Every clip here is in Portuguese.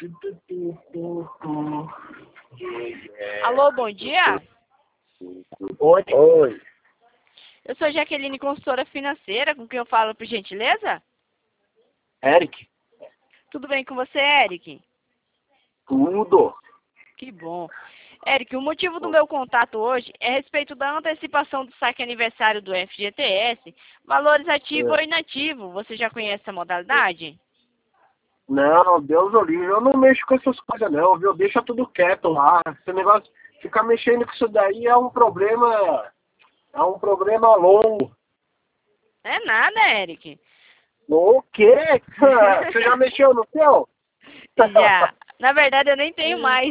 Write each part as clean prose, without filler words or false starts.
Alô, bom dia. Oi. Oi. Eu sou Jaqueline, consultora financeira, com quem eu falo, por gentileza? Eric? Tudo bem com você, Eric? Tudo. Que bom. Eric, o motivo do meu contato hoje é a respeito da antecipação do saque aniversário do FGTS, valores ativo ou inativo. Você já conhece essa modalidade? Não, Deus o livre. Eu não mexo com essas coisas não, viu? Deixa tudo quieto lá. Esse negócio, ficar mexendo com isso daí é um problema longo. É nada, Eric. O quê? Você já mexeu no seu? Já. Na verdade, eu nem tenho mais.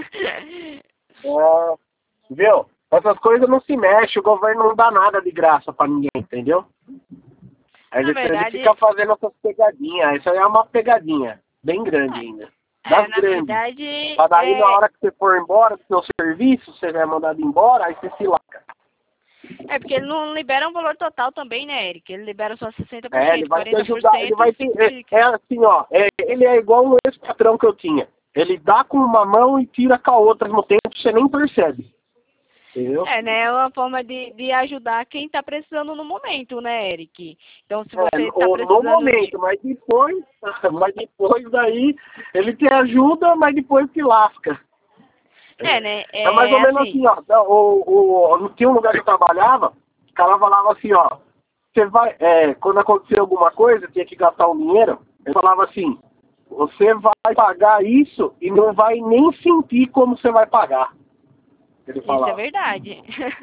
Viu? Essas coisas não se mexem, o governo não dá nada de graça pra ninguém, entendeu? Ele fica fazendo essas pegadinhas. Isso aí é uma pegadinha, bem grande ainda. Das na grandes. verdade... Pra daí, na hora que você for embora do seu serviço, você é mandado embora, aí você se lasca. É porque ele não libera um valor total também, né, Eric? Ele libera só 60%, Ele vai 40%. te ajudar, ele vai te... É assim, ó, ele é igual um ex-patrão que eu tinha. Ele dá com uma mão e tira com a outra no tempo, você nem percebe. Entendeu? É, né? É uma forma de ajudar quem tá precisando no momento, né, Eric? Então, se você tá precisando... No momento, mas depois daí, ele te ajuda, mas depois te lasca. né? É mais ou menos assim, ó. Tinha um lugar que eu trabalhava, o cara falava assim, ó. Você vai, quando acontecer alguma coisa, tinha que gastar um dinheiro, ele falava assim, você vai pagar isso e não vai nem sentir como você vai pagar. Ele falava. Isso é verdade.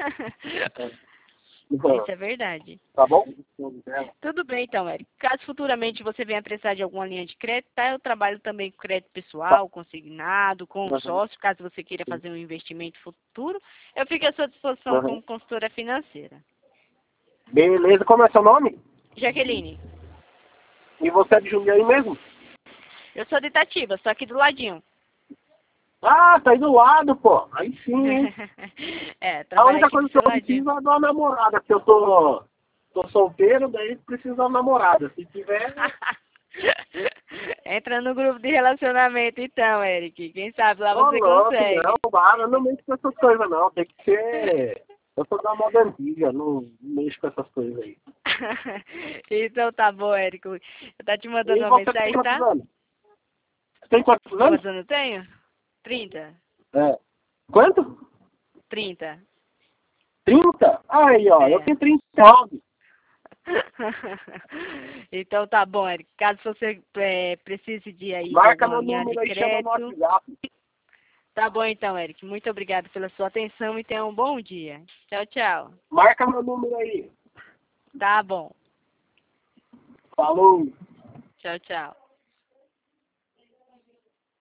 Isso é verdade. Tá bom? Tudo bem, então, Eric. Caso futuramente você venha precisar de alguma linha de crédito, tá? Eu trabalho também com crédito pessoal, consignado, consórcio, caso você queira fazer um investimento futuro, eu fico à sua disposição como consultora financeira. Beleza, como é seu nome? Jaqueline. E você é de Jundiaí mesmo? Eu sou de Itatiba, estou aqui do ladinho. Ah, tá aí do lado, pô. Aí sim, hein? A única coisa que eu preciso é de uma namorada, porque eu tô solteiro, daí preciso de uma namorada. Se tiver... Entra no grupo de relacionamento então, Eric. Quem sabe lá você consegue. Eu não mexo com essas coisas não. Tem que ser... Eu sou da moda antiga, não mexo com essas coisas aí. Então tá bom, Eric. Eu tô te mandando e uma você mensagem, tem tá? Anos? Você tem quantos anos? Quantos anos eu tenho? 30. Quanto? 30. 30? Aí, ó, eu tenho 39. Então tá bom, Eric. Caso você precise de aí Marca de alguma meu linha número de aí, chama no crédito. WhatsApp. Tá bom então, Eric. Muito obrigado pela sua atenção e tenha um bom dia. Tchau, tchau. Marca meu número aí. Tá bom. Falou. Tchau, tchau.